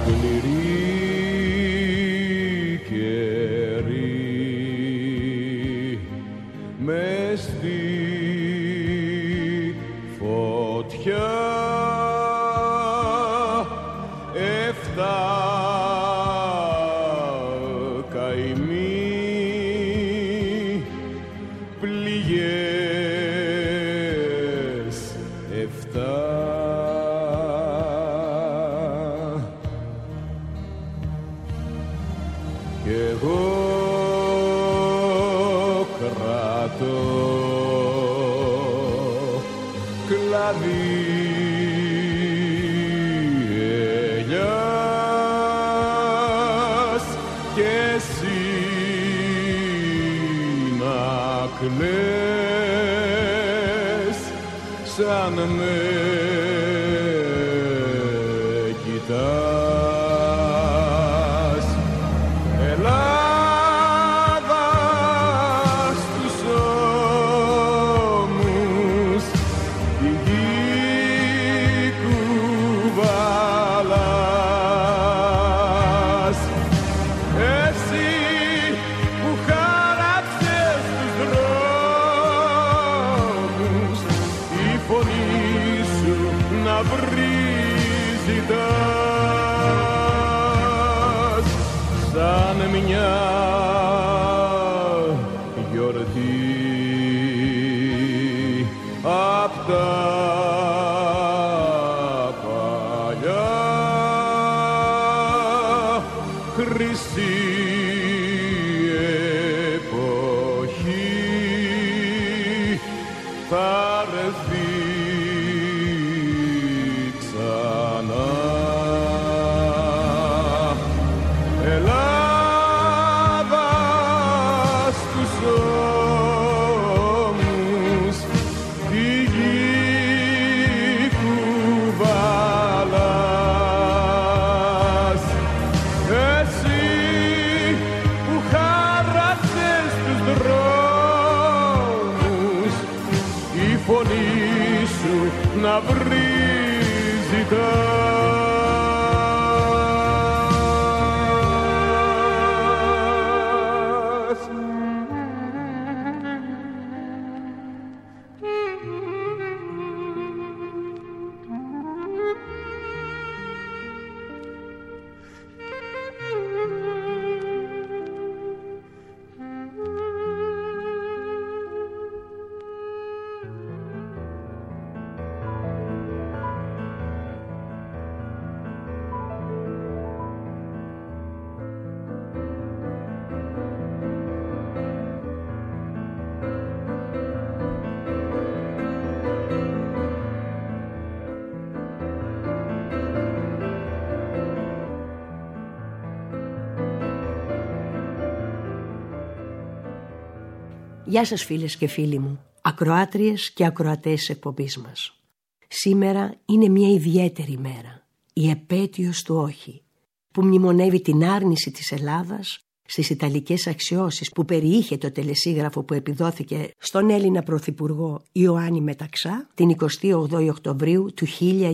Γεια σας φίλες και φίλοι μου, ακροάτριες και ακροατές της εκπομπής μας. Σήμερα είναι μια ιδιαίτερη μέρα, η επέτειος του όχι, που μνημονεύει την άρνηση της Ελλάδας στις ιταλικές αξιώσεις που περιείχε το τελεσίγραφο που επιδόθηκε στον Έλληνα Πρωθυπουργό Ιωάννη Μεταξά την 28η Οκτωβρίου του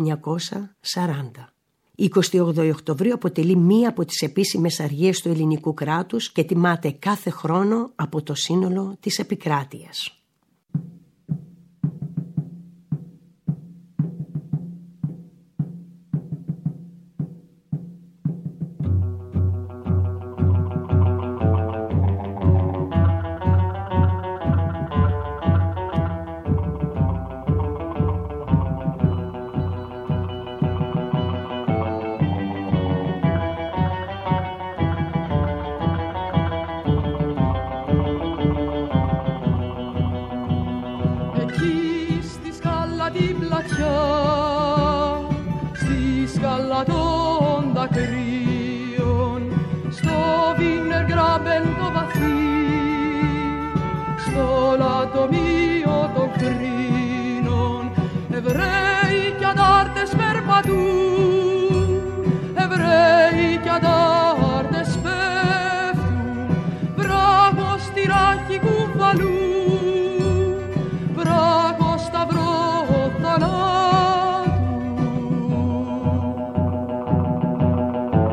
1940. Η 28η Οκτωβρίου αποτελεί μία από τις επίσημες αργίες του ελληνικού κράτους και τιμάται κάθε χρόνο από το σύνολο της επικράτειας. Στη σκάλα των δακρύων, στο βίνεργραμπεν το βαθύ, στο λατομείο των κρίνων, Εβραίοι κι αντάρτες περπατούν, Εβραίοι κι αντάρτες πέφτουν, βράχος στη ράχη κουβαλούν, βράχος σταυρό θανάτου.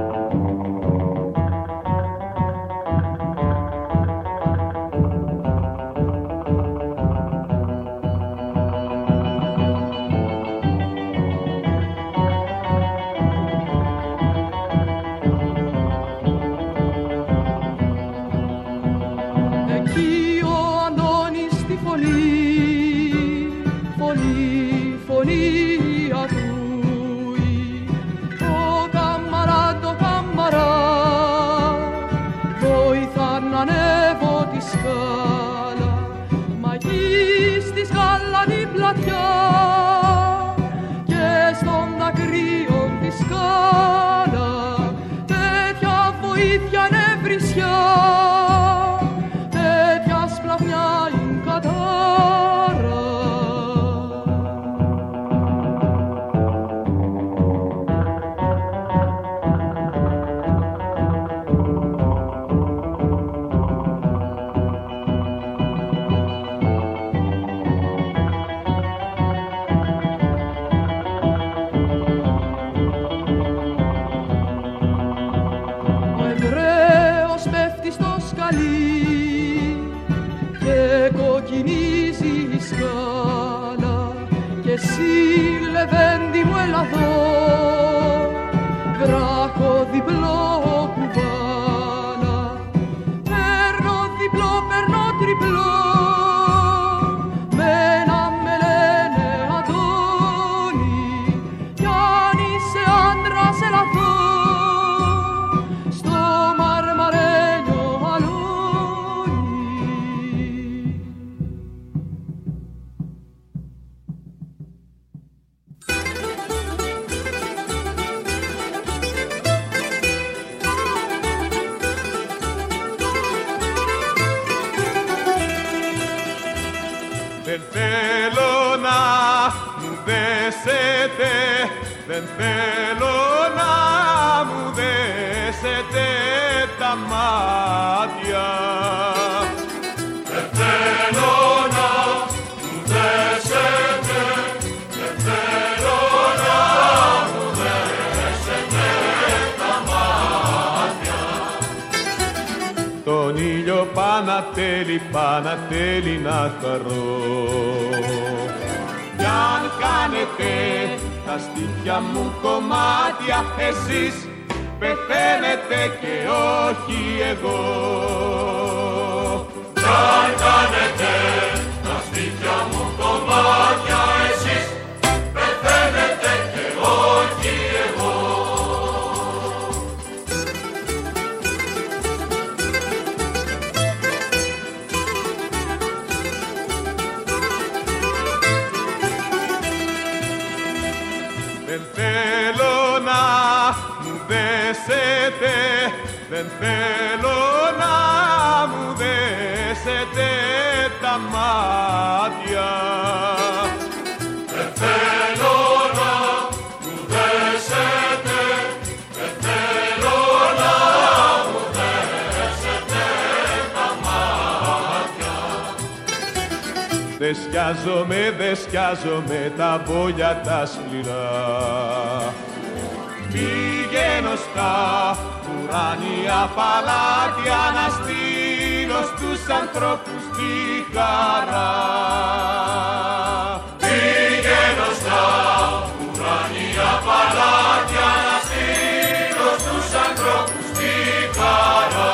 βοήθεια νευρισιά, τέτοια σπλαχνιά είναι κατάρα. Και κοκκινίζει η σκάλα και εσύ λεβέντη μου έλα δω, βράχο διπλό κουβάλα, παίρνω διπλό, παίρνω τριπλό, μένα με λένε Αντώνη, κι αν είσαι άντρας έλα δω, στο μαρμαρένιο Δεν θέλω να μου δέσετε, δεν θέλω να μου δέσετε τα μάτια. Δεν θέλω να μου δέσετε, δεν θέλω να μου δέσετε τα μάτια. Τον ήλιο Πανατέλη να χαρώ. Κι αν κάνετε τα στήθια μου κομμάτια, εσείς πεθαίνετε και όχι εγώ. Κι αν κάνετε τα στήθια μου κομμάτια, εσείς πεθαίνετε και όχι εγώ. Δεν θέλω να μου δέσετε, δεν θέλω να μου δέσετε τα μάτια. Δεν θέλω να μου δέσετε, δεν θέλω να μου δέσετε τα μάτια. Δεν σκιάζομαι τα βόλια τα σκληρά. Πηγαίνω στα ουράνια παλάτια να στείλω στους ανθρώπους τη χαρά. Πηγαίνω στα ουράνια παλάτια να στείλω στους ανθρώπους τη χαρά.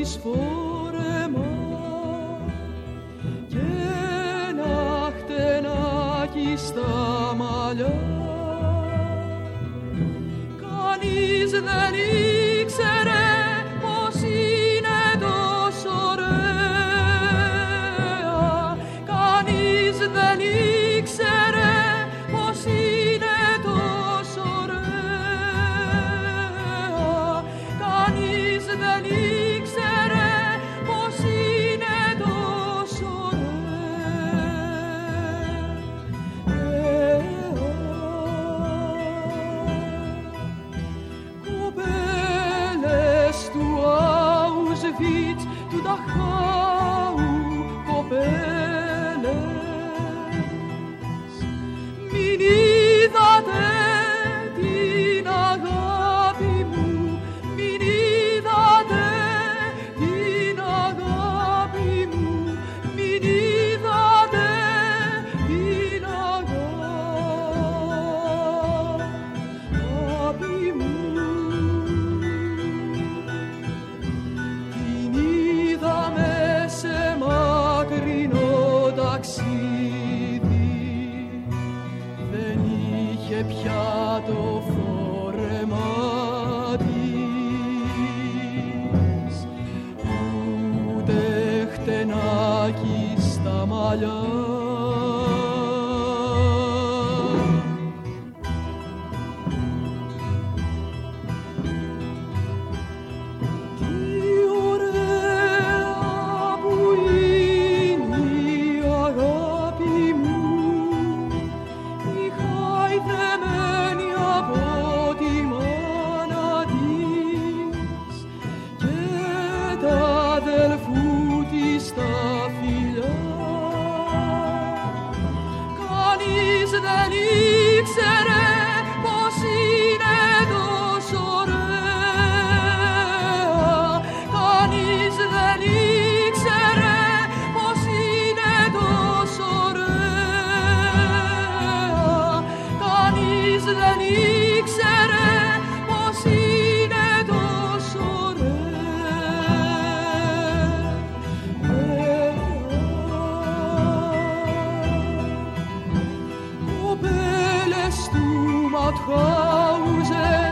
έχεις φόρεμα και ένα χτενάκι στα μαλλιά. Κανείς δεν ήξερε πως είναι τόσο ωραία. Κανείς δεν ήξερε πως είναι τόσο ωραία. Κανείς δεν ήξερε πως είναι τόσο ωραία. Κοπέλες του Auschwitz, του Dachau, κοπέλες, μην είδατε την αγάπη μου, μην είδατε την αγάπη μου, μην είδατε την αγάπη μου. Την είδαμε σε μακρινό ταξίδι, δεν είχε πια το φόρεμα της, ούτε χτενάκι στα μαλλιά. Δεν ήξερε πως είναι τόσο ωραία. Κανείς δεν ήξερε πως είναι τόσο ωραία. Κανείς δεν ήξερε πως είναι τόσο Mauthausen,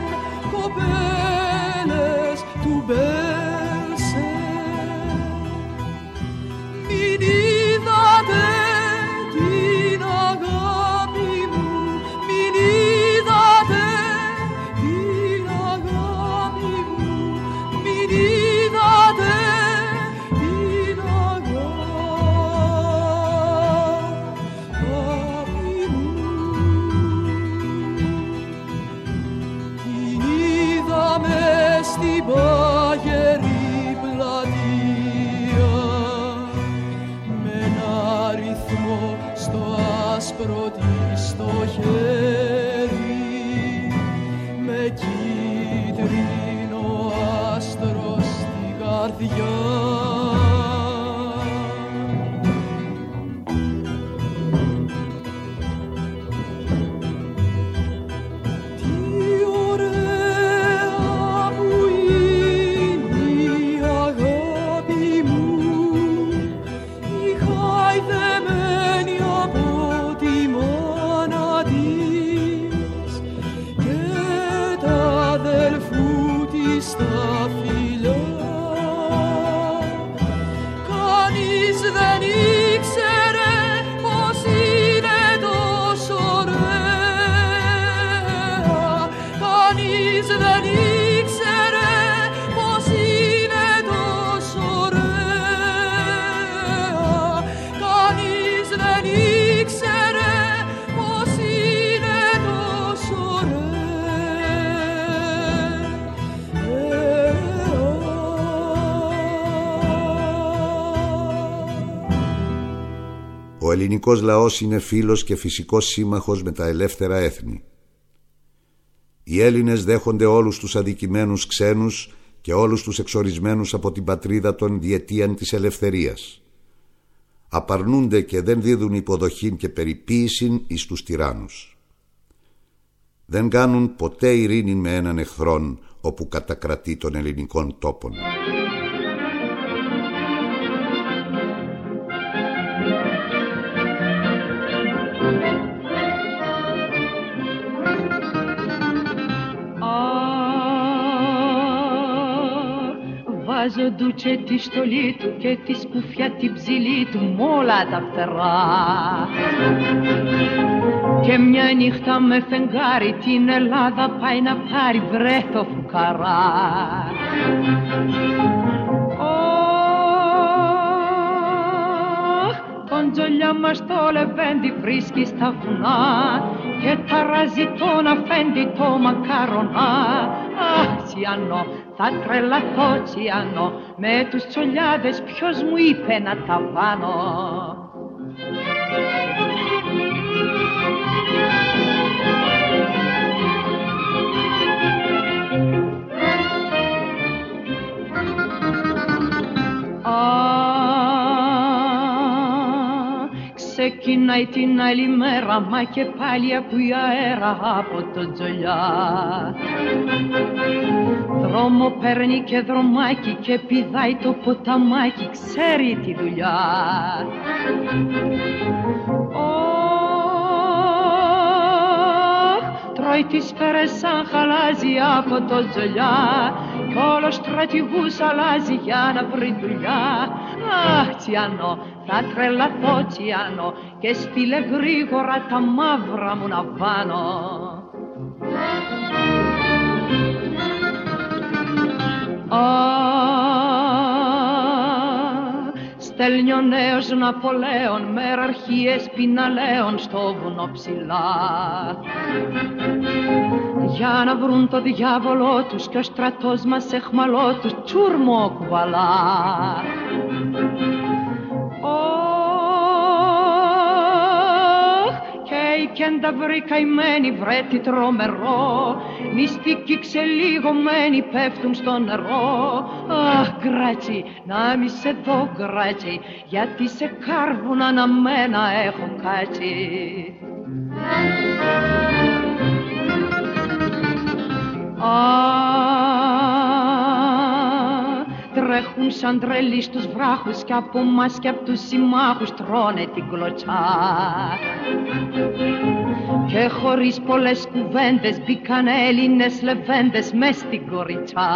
κοπέλες του Μπέλσεν, μην είδατε την αγάπη μου, μην είδατε την αγάπη μου, μην είδατε την αγάπη μου. Μες στην πάγερη πλατεία, με ένα ρυθμό στο άσπρο της το χέρι, με κίτρινο άστρο στην καρδιά. Δεν ήξερε πως είναι τόσο ωραία. Κανείς δεν ήξερε πως είναι τόσο ωραία. Κανείς δεν ήξερε πως είναι τόσο Ο ελληνικός λαός είναι φίλος και φυσικός σύμμαχος με τα ελεύθερα έθνη. Οι Έλληνες δέχονται όλους τους αδικημένους ξένους και όλους τους εξορισμένους από την πατρίδα των διετίαν της ελευθερίας. Απαρνούνται και δεν δίδουν υποδοχήν και περιποίησιν εις τους τυράννους. Δεν κάνουν ποτέ ειρήνη με έναν εχθρόν όπου κατακρατεί των ελληνικών τόπων. το ντούτσε τη στολή του και τη σκουφιά την ψηλή του μ' όλα τα φτερά. Και μια νύχτα με φεγγάρι την Ελλάδα πάει να πάρει βρε το φουκαρά. Τον τζολιά μας το λεβέντι βρίσκει στα βουνά και ταράζει τον αφέντη το μακαρονά. Αχ, Τσιάνο, θα τρελαθώ Τσιάνο, με τους τσολιάδες ποιος μου είπε να τα βάνω. Ξεκινάει την άλλη μέρα, μα και πάλι ακούει αέρα από το τζολιά. Δρόμο παίρνει και δρομάκι και πηδάει το ποταμάκι, ξέρει τη δουλειά. Τρώει τις σφαίρες σαν χαλάζει από το τζολιά κι όλος στρατηγούς αλλάζει για να βρει δουλειά. Αχ, Τσιάνο, θα τρελαθώ Τσιάνο και στείλε γρήγορα τα μαύρα μου να βάνω. Στέλνει ο νέος Ναπολέον μεραρχίες πιναλέων στο βουνό ψηλά για να βρουν το διάβολό τους κι ο στρατός μας εχμαλό τους τσούρμο κουβαλά. Κι αν τα βρει καημένοι βρε τι τρομερό, μυστικοί ξελιγωμένοι πέφτουν στο νερό. Αχ, γκράτσι, να μη σε δω γκράτσι, γιατί σε κάρβουν αναμένα έχω κάτσει. Τρέχουν σαν τρελοί στους βράχους κι από μας κι απ' τους συμμάχους τρώνε την κλωτσά. Και χωρίς πολλές κουβέντες μπήκαν Έλληνες λεβέντες μες στην κοριτσά.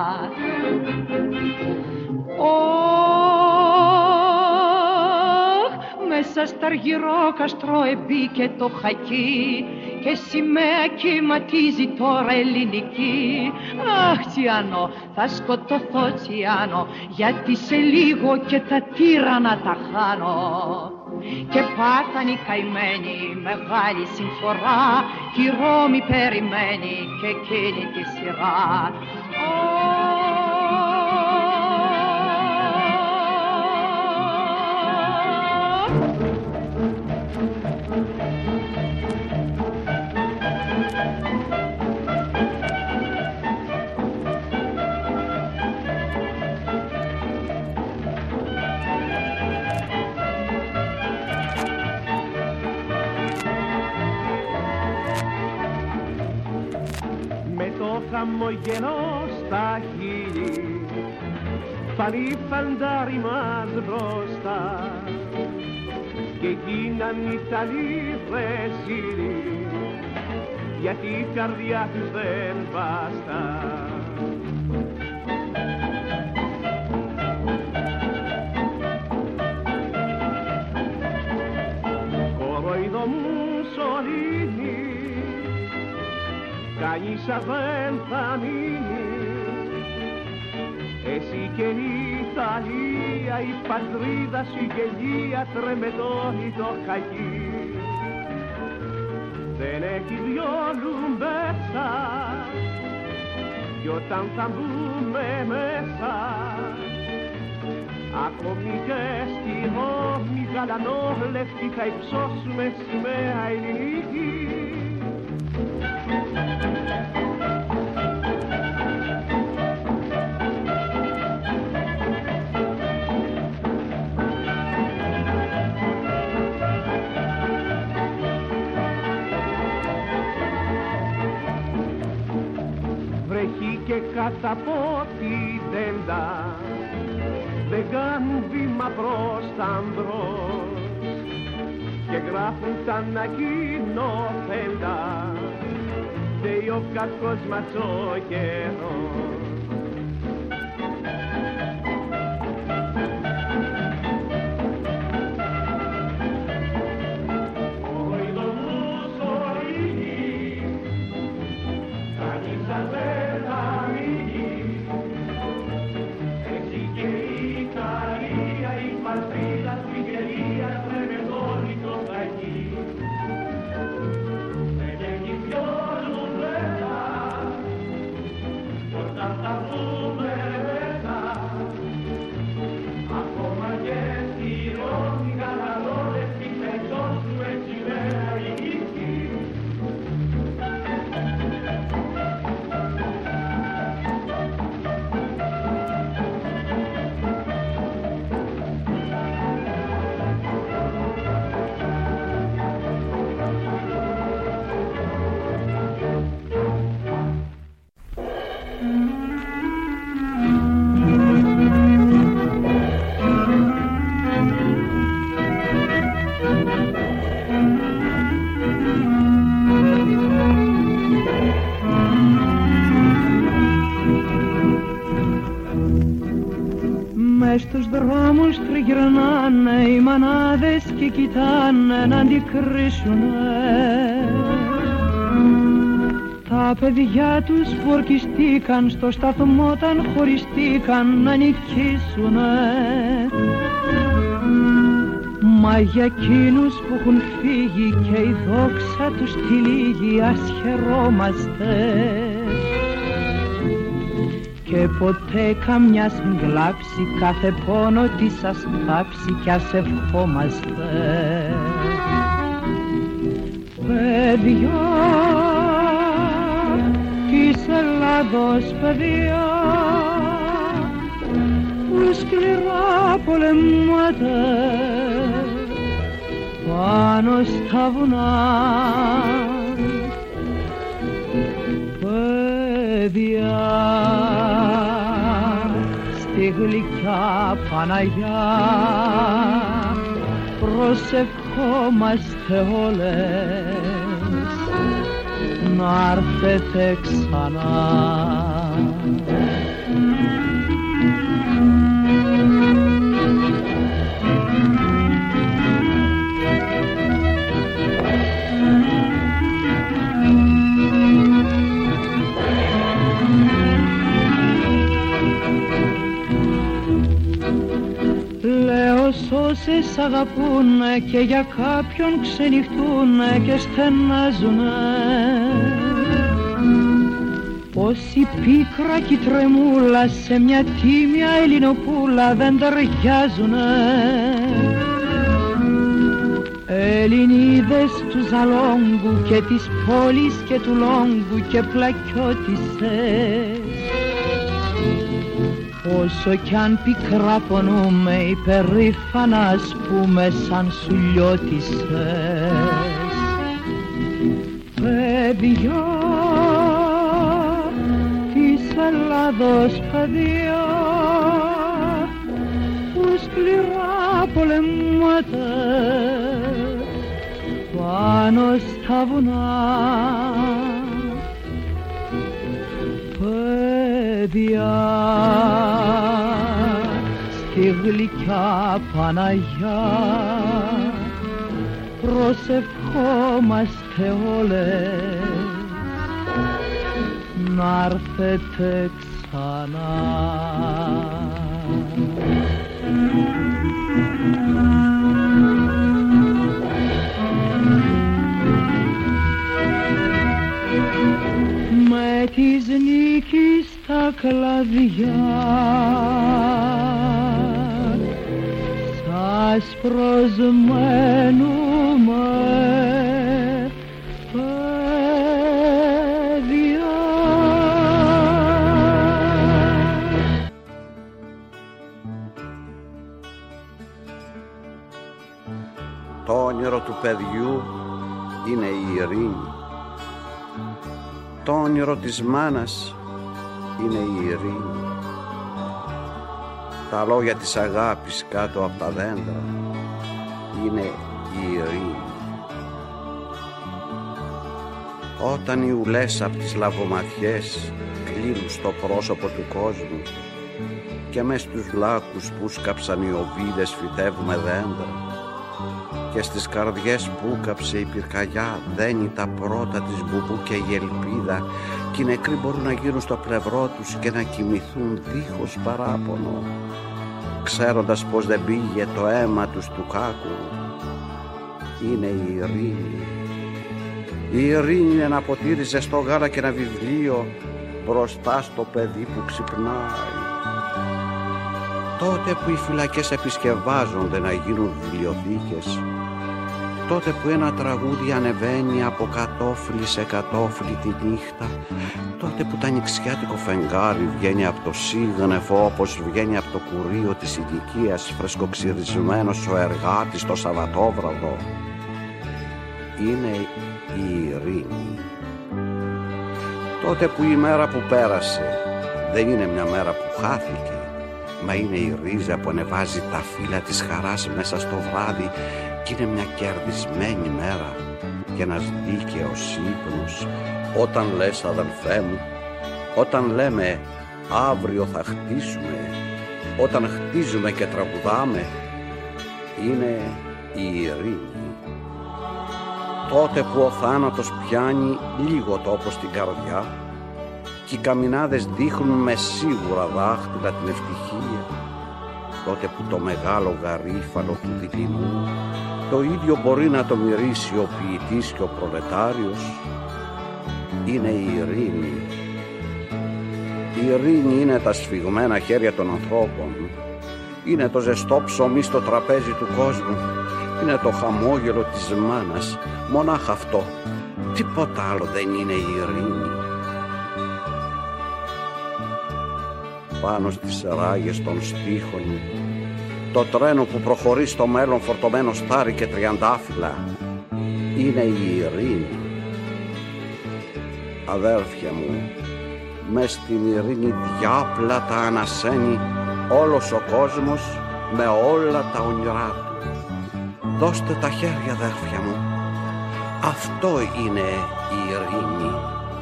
Μέσα στα αργυρόκαστρο εμπήκε το χακί και σημαία κυματίζει τώρα ελληνική. Αχ, Τσιάνο, θα σκοτωθώ Τσιάνο, γιατί σε λίγο και τα τύρανα τα χάνω. Και πάθαν οι καημένοι μεγάλη συμφορά κι η Ρώμη περιμένει και εκείνη τη σειρά. Χαμογελό στα χείλη φανεί φαντάρι μας μπροστά και γίναν Ιταλοί Βρεσίλοι γιατί η καρδιά τους δεν βαστά. Κοροϊδό Μουσολίνι κανείς δεν θα μείνει, εσύ και η Ιταλία, η πατρίδα σου γελία τρεμετώνει το χαγί. Δεν έχει δυο λουμπέσα κι όταν θα μπούμε μέσα ακόμη και στη Ρώμη γαλανόλευκη θα υψώσουμε σημαία ελληνική. Και κάτω από την τέντα δεν κάνουν βήμα προς τα μπρος και γράφουν τα ανακοινωθέντα φταίει ο κακός μας ο καιρός. δρόμους τριγυρνάνε οι μανάδες και κοιτάνε να αντικρίσουνε τα παιδιά τους που ορκιστήκαν στο σταθμό όταν χωριστήκαν να νικήσουνε. Μα για εκείνους που έχουν φύγει και η δόξα τους τυλίγει ας χαιρόμαστε και ποτέ καμιά συγκλάψει κάθε πόνο της ας θάψει κι ας ευχόμαστε. Παιδιά της Ελλάδος, παιδιά που σκληρά πολεμάτε πάνω στα βουνά, παιδιά στη γλυκιά Παναγιά προσευχόμαστε όλες να έρθετε ξανά. Όσες αγαπούνε και για κάποιον ξενυχτούνε και στενάζουνε, όση πίκρα κι τρεμούλα σε μια τίμια Ελληνοπούλα δεν ταιριάζουνε. Ελληνίδες του Ζαλόγκου και της πόλης και του Λόγκου και πλακιώτισσες, όσο κι αν πικρά πονούμε υπερήφανα ας πούμε σαν σουλιώτισσες. Παιδιά της Ελλάδος, παιδιά που σκληρά πολεμάτε πάνω στα βουνά, παιδιά στη γλυκιά Παναγιά προσευχόμαστε όλες να έρθετε ξανά. Με της νίκης τα κλαδιά σας προσμένουμε, παιδιά. Το όνειρο του παιδιού είναι η ειρήνη. Το όνειρο της μάνας είναι η ειρήνη. Τα λόγια της αγάπης κάτω από τα δέντρα είναι η ειρήνη. Όταν οι ουλές από τις λαβοματιές κλείνουν στο πρόσωπο του κόσμου και μες στους λάκους που σκάψαν οι οβίδες φυτεύουμε δέντρα και στις καρδιές που κάψε η πυρκαγιά δένει τα πρώτα της μπουμπού και η ελπίδα και οι νεκροί μπορούν να γίνουν στο πλευρό τους και να κοιμηθούν δίχως παράπονο, ξέροντας πως δεν πήγε το αίμα τους του κάκου. Είναι η ειρήνη. Η ειρήνη είναι ένα ποτήρι ζεστό γάλα και ένα βιβλίο μπροστά στο παιδί που ξυπνάει. Τότε που οι φυλακές επισκευάζονται να γίνουν βιβλιοθήκες, τότε που ένα τραγούδι ανεβαίνει από κατόφλι σε κατόφλι τη νύχτα, τότε που το ανοιξιάτικο φεγγάρι βγαίνει από το σύγνεφο όπως βγαίνει από το κουρίο της ηλικίας φρεσκοξυρισμένος ο εργάτης το Σαββατόβραδο, είναι η ειρήνη. Τότε που η μέρα που πέρασε δεν είναι μια μέρα που χάθηκε, μα είναι η ρίζα που ανεβάζει τα φύλλα της χαράς μέσα στο βράδυ και είναι μια κερδισμένη μέρα και ένας δίκαιος ύπνος. Όταν λες αδελφέ μου, όταν λέμε αύριο θα χτίσουμε, όταν χτίζουμε και τραγουδάμε είναι η ειρήνη. Τότε που ο θάνατος πιάνει λίγο τόπο στην καρδιά και οι καμινάδες δείχνουν με σίγουρα δάχτυλα την ευτυχία, τότε που το μεγάλο γαρίφαλο του δειλινού το ίδιο μπορεί να το μυρίσει ο ποιητής και ο προλετάριος, είναι η ειρήνη. Η ειρήνη είναι τα σφιγμένα χέρια των ανθρώπων, είναι το ζεστό ψωμί στο τραπέζι του κόσμου, είναι το χαμόγελο της μάνας, μονάχα αυτό, τίποτα άλλο δεν είναι η ειρήνη. Πάνω στις ράγες των στίχων, το τρένο που προχωρεί στο μέλλον φορτωμένο στάρι και τριαντάφυλλα, είναι η ειρήνη. Αδέρφια μου, μες στην ειρήνη διάπλατα ανασένει όλος ο κόσμος με όλα τα όνειρά του. Δώστε τα χέρια, αδέρφια μου, αυτό είναι η ειρήνη.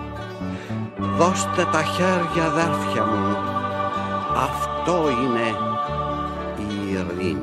Δώστε τα χέρια, αδέρφια μου, αυτό είναι η ειρήνη.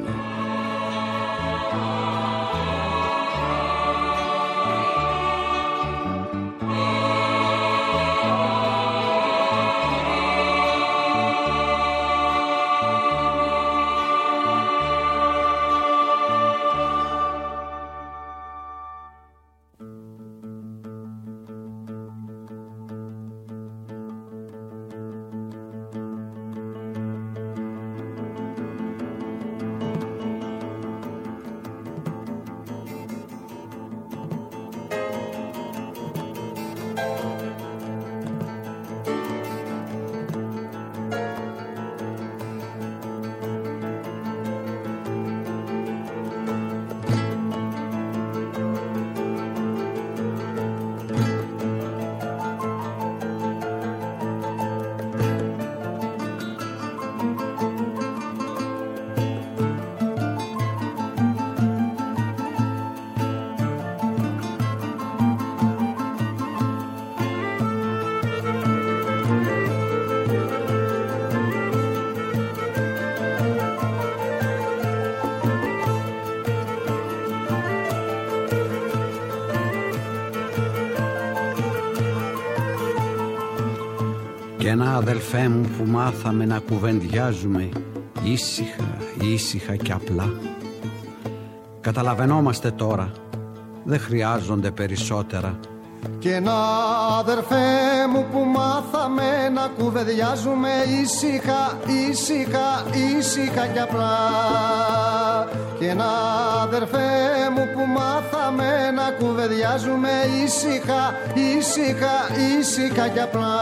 Κι ένα αδελφέ μου που μάθαμε να κουβεντιάζουμε ήσυχα, ήσυχα και απλά. Καταλαβαίνόμαστε τώρα, δεν χρειάζονται περισσότερα. Κι ένα αδερφέ μου που μάθαμε να κουβεντιάζουμε ήσυχα, ήσυχα, ήσυχα και απλά. Κι ένα αδερφέ μου που μάθαμε να κουβεντιάζουμε ήσυχα, ήσυχα, ήσυχα και απλά.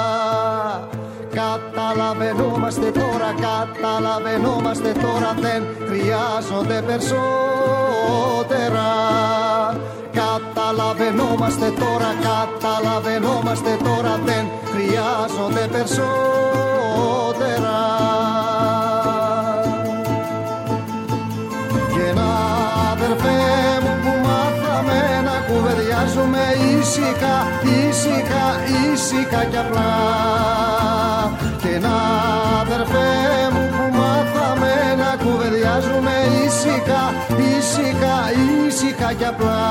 Καταλαβαίνόμαστε τώρα, δεν χρειάζονται περισσότερα. Καταλαβαίνόμαστε τώρα, δεν χρειάζονται περισσότερα. Και ένα αδερφέ μου που μάθαμε να κουβεντιάζουμε ήσυχα, ήσυχα, ήσυχα κι απλά. Και ένα αδερφέ μου που μάθαμε να κουβεντιάζουμε ήσυχα, ήσυχα, ήσυχα κι απλά.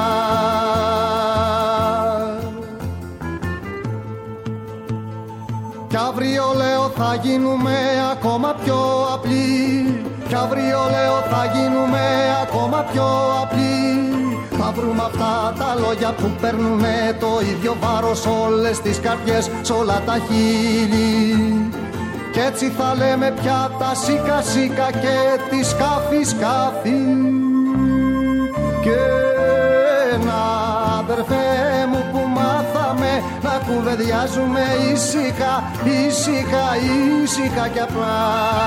Κι αύριο λέω θα γίνουμε ακόμα πιο απλοί. Κι αύριο λέω θα γίνουμε ακόμα πιο απλοί. Θα βρούμε αυτά τα λόγια που παίρνουνε το ίδιο βάρος όλες τις καρδιές, σ' όλα τα χείλη. Κι έτσι θα λέμε πια τα σίκα σίκα και τη σκάφη σκάφη. Και ένα αδερφέ μου που μάθαμε να κουβεντιάζουμε ήσυχα, ήσυχα, ήσυχα κι απλά.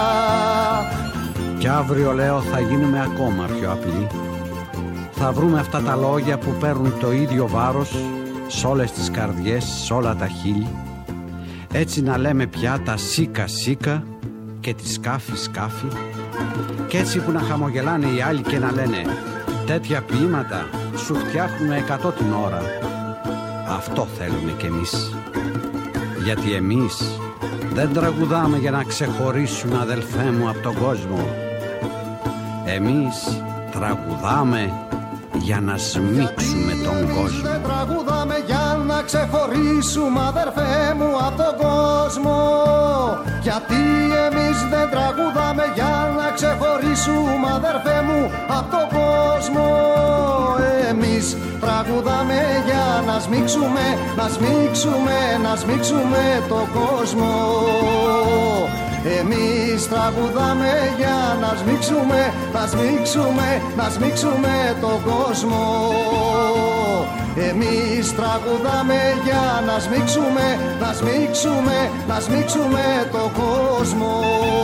Κι αύριο λέω θα γίνουμε ακόμα πιο απλοί. Θα βρούμε αυτά τα λόγια που παίρνουν το ίδιο βάρος σ' όλες τις καρδιές, σ' όλα τα χείλη. Έτσι να λέμε πια τα σίκα σίκα και τη σκάφη σκάφη. Κι έτσι που να χαμογελάνε οι άλλοι και να λένε τέτοια ποίηματα σου φτιάχνουμε 100 την ώρα. Αυτό θέλουμε κι εμείς. Γιατί εμείς δεν τραγουδάμε για να ξεχωρίσουμε, αδελφέ μου, από τον κόσμο. Εμείς τραγουδάμε για να σμίξουμε τον κόσμο. Δεν τραγουδάμε για να ξεχωρίσουμε, αδερφέ μου, από τον κόσμο. Γιατί εμείς δεν τραγουδάμε για να ξεχωρίσουμε, αδερφέ μου, από τον κόσμο. Εμείς τραγουδάμε για να σμίξουμε, να σμίξουμε, να σμίξουμε τον κόσμο. Εμείς τραγουδάμε για να σμίξουμε, να σμίξουμε, να σμίξουμε τον κόσμο. Εμείς τραγουδάμε για να σμίξουμε, να σμίξουμε, να σμίξουμε τον κόσμο.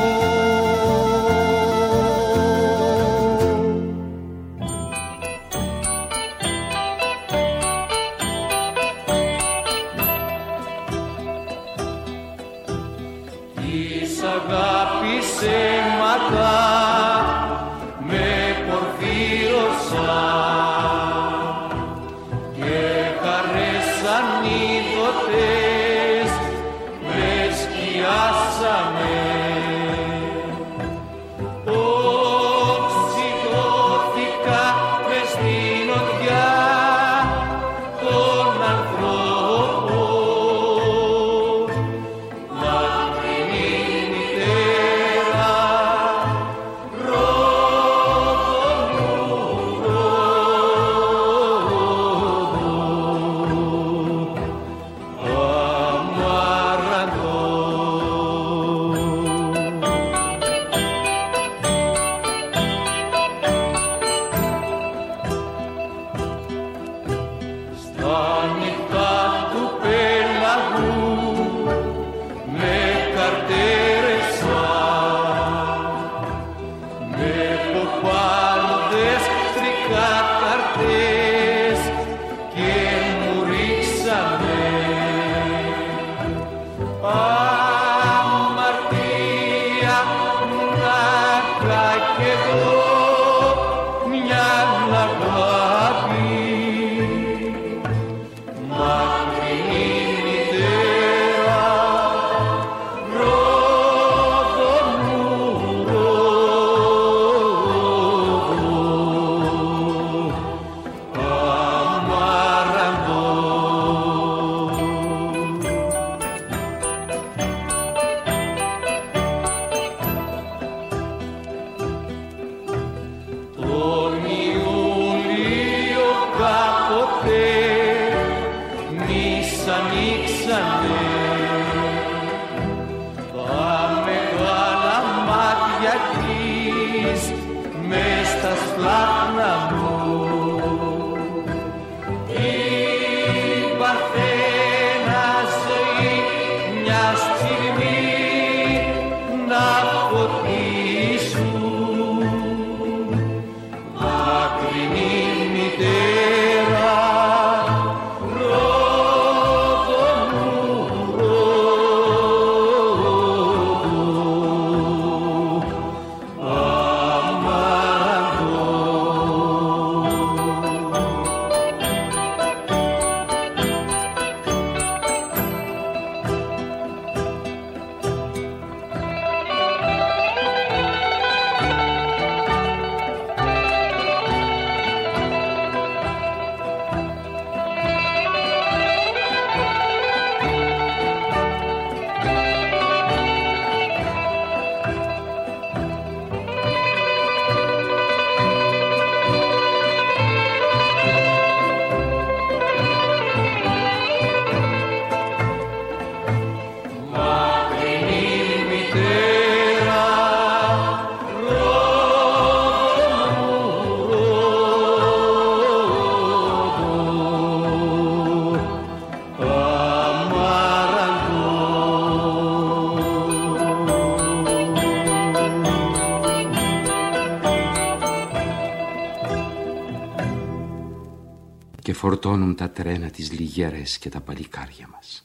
και φορτώνουν τα τρένα τις λιγέρες και τα παλικάρια μας.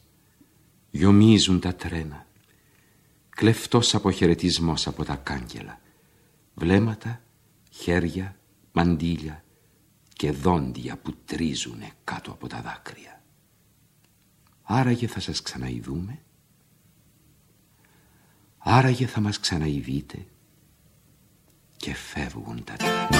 Γιομίζουν τα τρένα, κλεφτός αποχαιρετισμός από τα κάγκελα, βλέμματα, χέρια, μαντίλια και δόντια που τρίζουνε κάτω από τα δάκρυα. Άραγε θα σας ξαναειδούμε? Άραγε θα μας ξαναειδείτε. Και φεύγουν τα τρένα.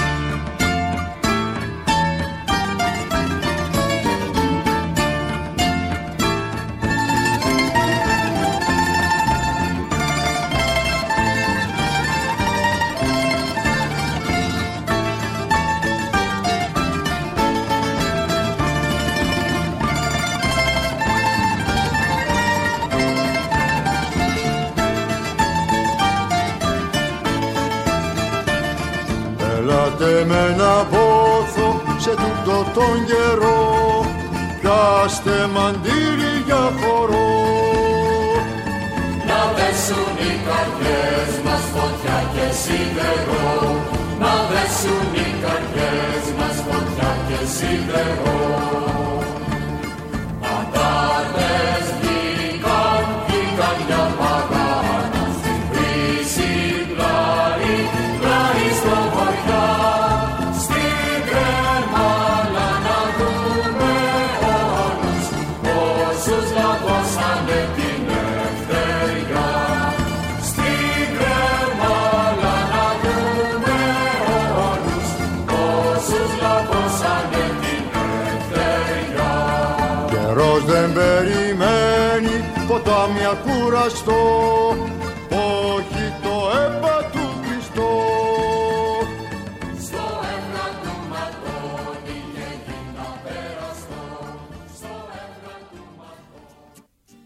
Ελάτε με ένα πόθο σε τούτο τον καιρό, πιάστε μαντήρι για χορό. Να δέσουν οι καρδιές μας φωτιά και σίδερο, να δέσουν οι καρδιές μας φωτιά και σίδερο. Αντάρτες βγήκαν, βγήκαν για παγάνα, στην βρύση πλάρι, πλάρι στο βοριά. Στην κρεμάλα να δούμε όλους, πόσους λαβώσανε την ελευθεριά. Στην κρεμάλα να δούμε όλους, πόσους λαβώσανε την ελευθεριά. Καιρός δεν περιμένει ποτάμια κουραστό, όχι το αίμα του Χριστό. Στο αίμα του ματώνει και γίνα περαστό, στο αίμα του ματώνει.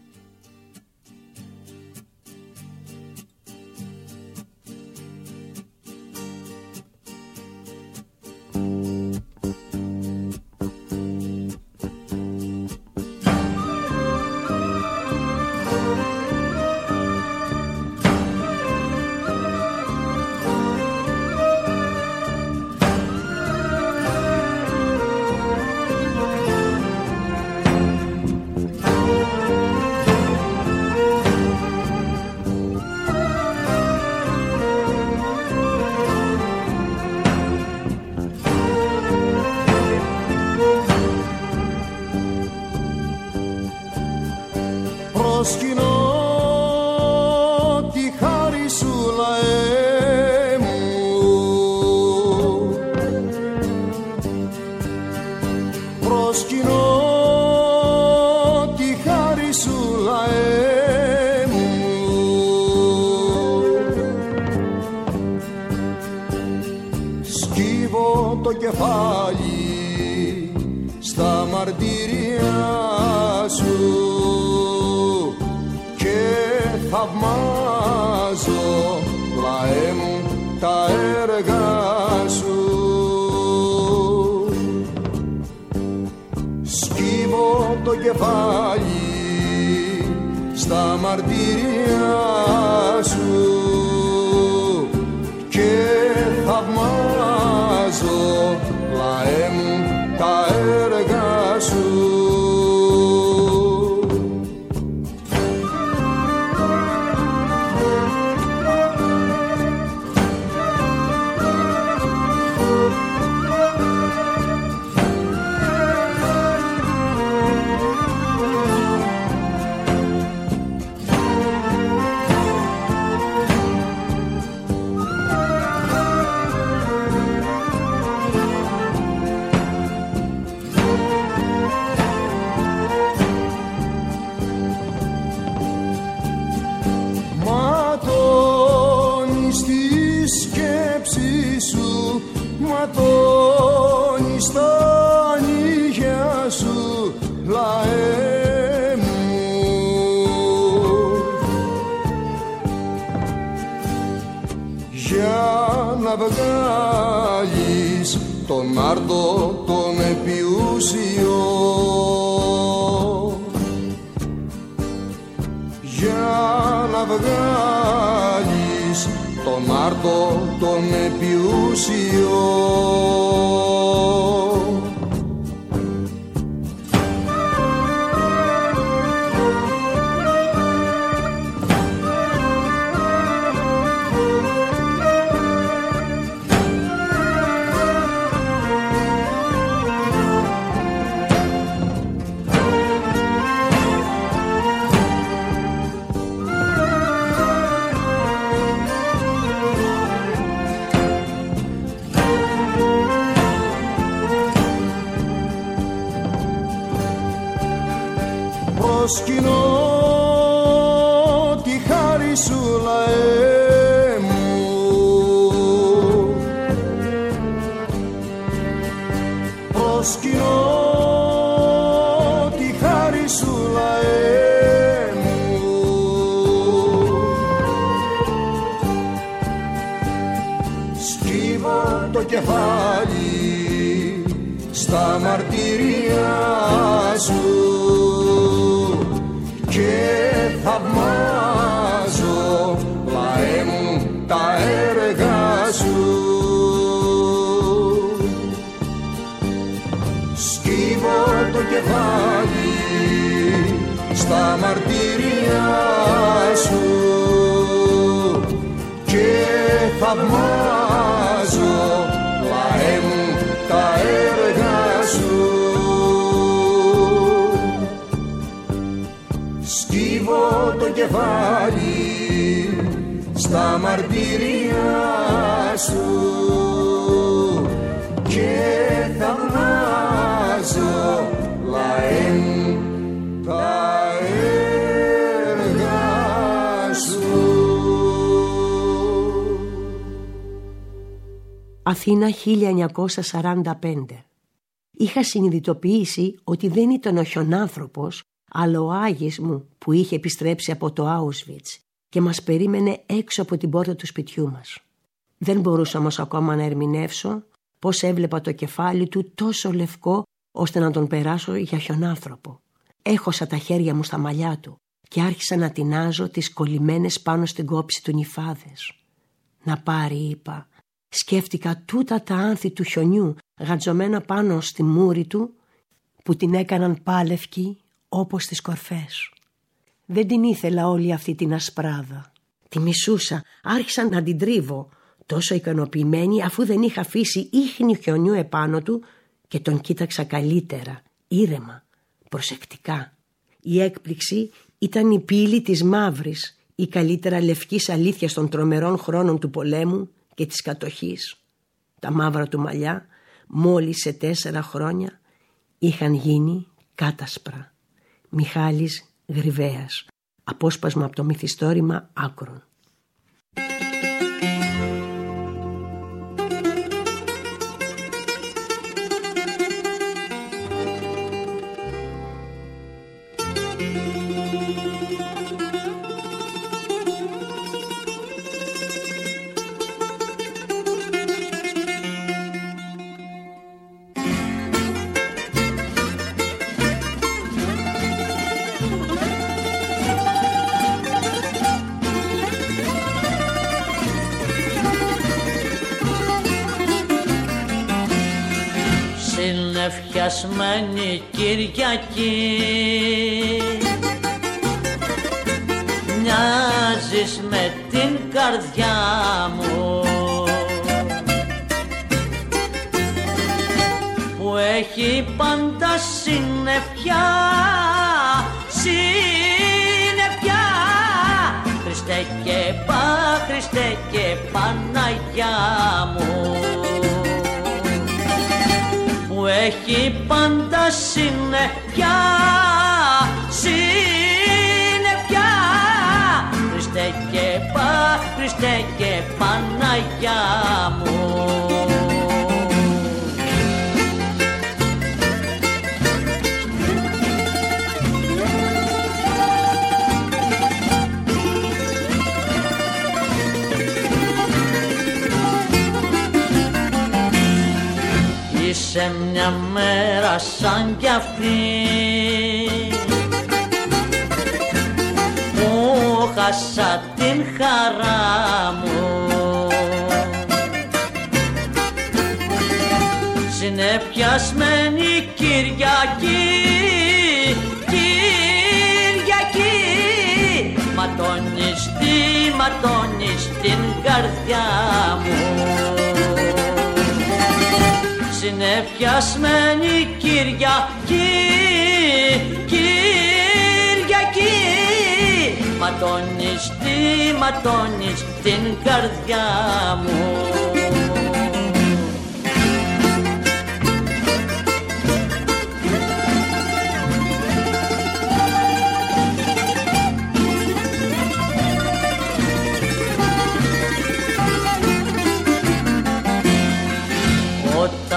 Προσκυνώ τη χάρη σου, λαέ μου. Προσκυνώ τη χάρη σου, λαέ μου. Σκύβω το κεφάλι στα μαρτύρια σου και θαυμάζω, λαέ μου, τα έργα σου. Σκύβω το κεφάλι στα μαρτύρια σου και θαυμάζω, λαέ μου, τα έργα σου. Ματώνει στα νύχια σου, λαέ μου. Για να βγάλεις τον άρτο τον επιούσιο, για να βγάλεις τον άρτο τον επιούσιο. προσκυνώ τη χάρη σου λαέ μου, προσκυνώ τη χάρη σου λαέ μου, σκύβω το κεφάλι στα μαρτυρία σου και θαυμάζω λαέ μου τα έργα σου. Σκύβω το κεφάλι στα μαρτυρία σου και θαυμάζω λαέ μου τα έργα σου. Σκύβω το κεφάλι στα μαρτυρία σου και θαυμάζω λαέ μου τα έργα σου. Αθήνα 1945. Είχα συνειδητοποιήσει ότι δεν ήταν ο χιονάνθρωπος, αλλά ο Άγης μου που είχε επιστρέψει από το Auschwitz και μας περίμενε έξω από την πόρτα του σπιτιού μας. Δεν μπορούσα όμως ακόμα να ερμηνεύσω πώς έβλεπα το κεφάλι του τόσο λευκό ώστε να τον περάσω για χιονάνθρωπο. Έχωσα τα χέρια μου στα μαλλιά του και άρχισα να τεινάζω τις κολλημένες πάνω στην κόψη του νυφάδες. Να πάρει, είπα. Σκέφτηκα τούτα τα άνθη του χιονιού γατζωμένα πάνω στη μούρη του που την έκαναν πάλευκη όπως τις κορφές. Δεν την ήθελα όλη αυτή την ασπράδα. Τη μισούσα, άρχισα να την τρίβω, τόσο ικανοποιημένη αφού δεν είχα αφήσει ίχνη χιονιού επάνω του και τον κοίταξα καλύτερα, ήρεμα, προσεκτικά. Η έκπληξη ήταν η πύλη της μαύρης, η καλύτερα λευκής αλήθειας των τρομερών χρόνων του πολέμου και της κατοχής. Τα μαύρα του μαλλιά, μόλις σε 4 χρόνια, είχαν γίνει κάτασπρα. Μιχάλης Γρυβαίας. Απόσπασμα από το μυθιστόρημα Άκρον. Συνεφιασμένη Κυριακή, μοιάζεις με την καρδιά μου που έχει πάντα συννεφιά, συννεφιά. Χριστέ και Παναγιά μου που έχει πάντα συννεφιά, συννεφιά. Χριστέ και Παναγιά μου. Είσαι μια μέρα σαν κι αυτή που χάσα την χαρά μου, συνεφιασμένη Κυριακή, Κυριακή. Ματώνεις την καρδιά μου, συνεφιασμένη Κυριακή, Κυριακή. Ματώνεις την καρδιά μου.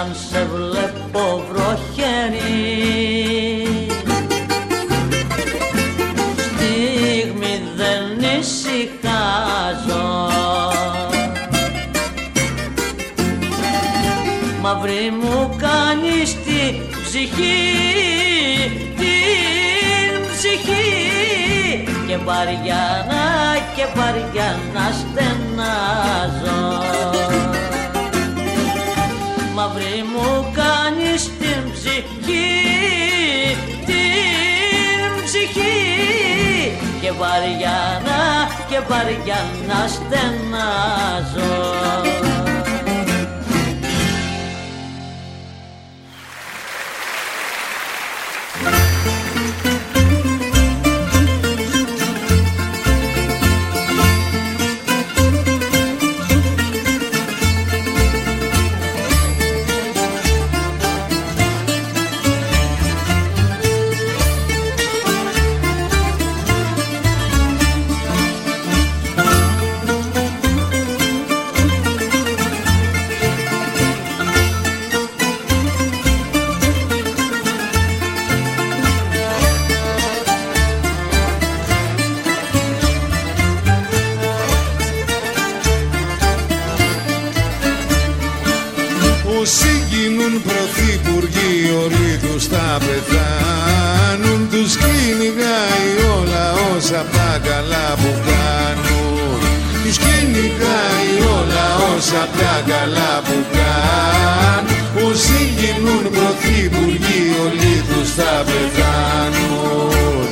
όταν σε βλέπω βροχερή. Στιγμή δεν ησυχάζω, μαύρη μου κάνεις την ψυχή, την ψυχή, και βαριά να στενάζω. Μαύρη μου κάνεις την ψυχή, την ψυχή, και βαριά να στενάζω. Όσοι γίνουν πρωθυπουργοί όλοι τους θα πεθάνουν. Τους κυνηγάει όλα όσα απ' τα καλά που κάνουν. Τους κυνηγάει όλα όσα απ' τα καλά που κάνουν. Όσοι γίνουν πρωθυπουργοί όλοι τους θα πεθάνουν.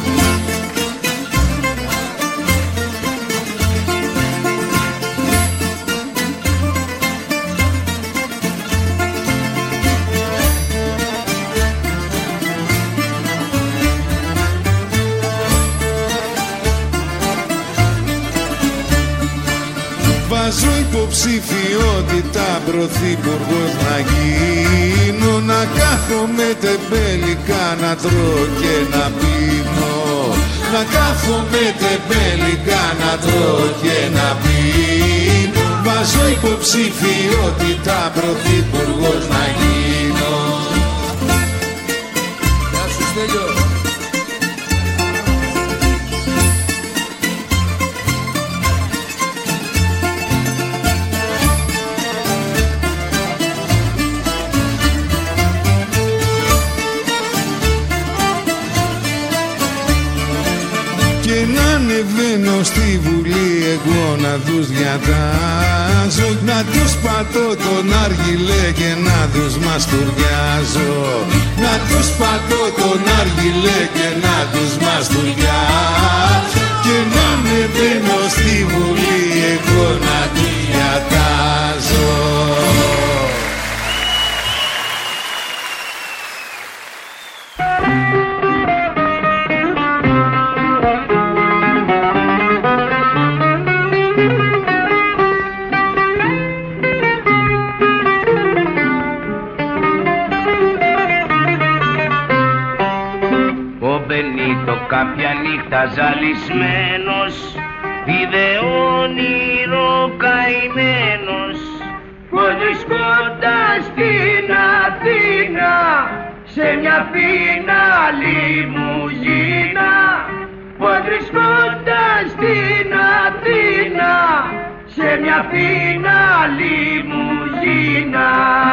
Βάζω υποψηφιότητα πρωθυπουργός να γίνω. Να κάθομαι τεμπέλικα να τρώω και να πίνω. Να κάθομαι τεμπέλικα να τρώω και να πίνω. Βάζω υποψηφιότητα πρωθυπουργός να γίνω. Γεια σου Στέλιο. Και να ανεβαίνω στη Βουλή εγώ να τους διατάζω. Να τους πατώ τον άργυλε και να τους μαστουριάζω. Να τους πατώ τον άργυλε και να τους μαστουριάζω. Και να ανεβαίνω στη Βουλή εγώ να τους διατάζω. Κάποια νύχτα ζαλισμένος είδε όνειρο καημένος, πως βρισκόταν στην Αθήνα σε μια φίνα λιμουζίνα. Πως βρισκόταν στην Αθήνα σε μια φίνα λιμουζίνα.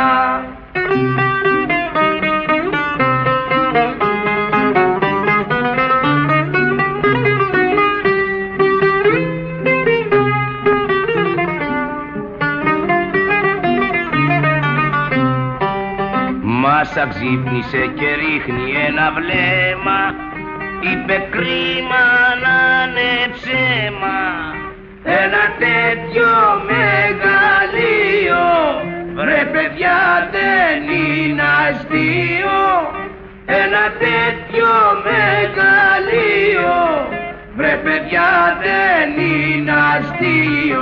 Μάσα ξύπνησε και ρίχνει ένα βλέμμα, είπε κρίμα να είναι ψέμα. Ένα τέτοιο μεγαλείο, βρε παιδιά δεν είναι αστείο. Ένα τέτοιο μεγαλείο, βρε παιδιά δεν είναι αστείο.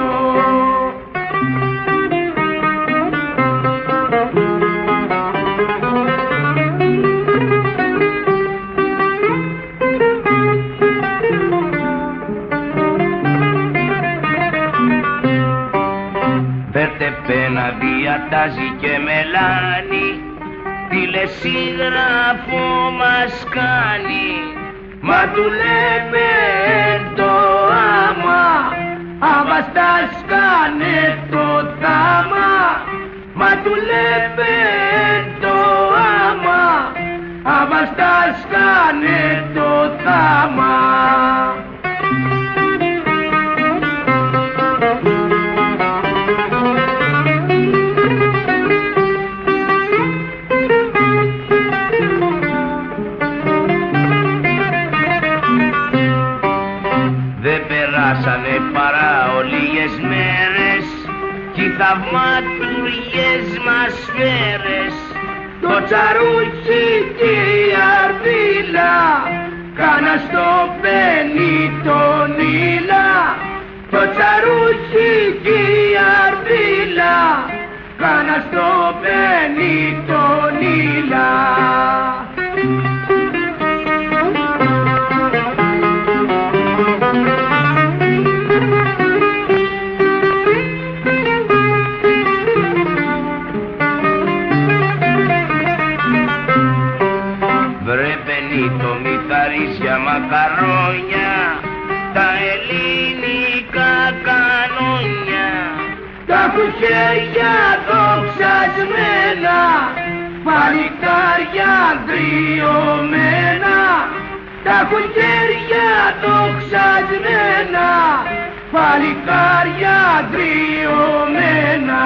διατάζει και μελάνι, τηλεσίγραφο μας κάνει. Μα του λέμε το άμα, αβαστάς κάνε το θάμα. Μα του λέμε το άμα, αβαστάς κάνε το θάμα. Περάσανε παρά ολίγες μέρες κι οι θαυματουργές μας φέρες. Το τσαρούχι και η αρδίλα κάνα στο πένι τον ήλα. Το τσαρούχι και η αρδίλα κάνα στο πένι τον ήλα. Για μακαρόνια, τα ελληνικά κανόνια, τα κουχέρια δοξασμένα, παλικάρια δριωμένα. Τα κουχέρια δοξασμένα, παλικάρια δριωμένα.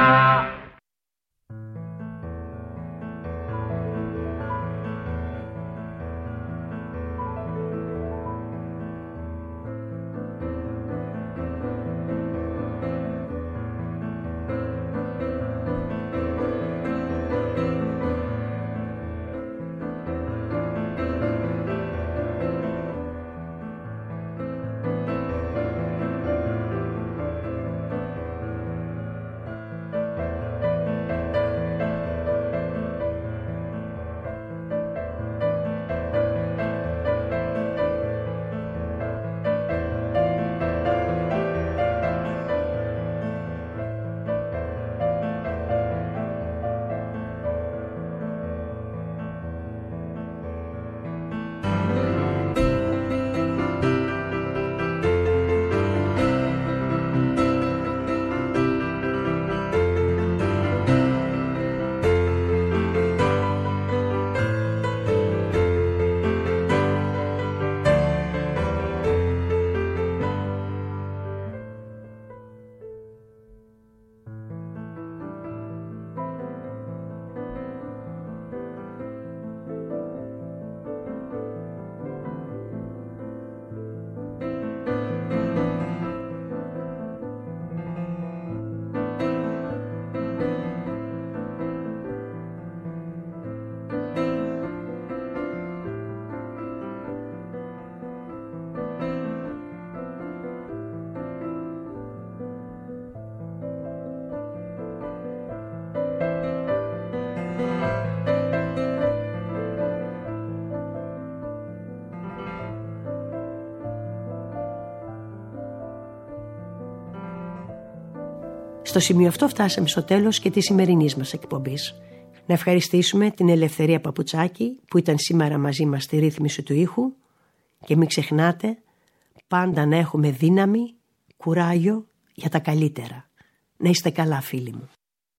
Στο σημείο αυτό φτάσαμε στο τέλος και της σημερινής μας εκπομπής. Να ευχαριστήσουμε την Ελευθερία Παπουτσάκη που ήταν σήμερα μαζί μας στη ρύθμιση του ήχου και μην ξεχνάτε πάντα να έχουμε δύναμη, κουράγιο για τα καλύτερα. Να είστε καλά φίλοι μου.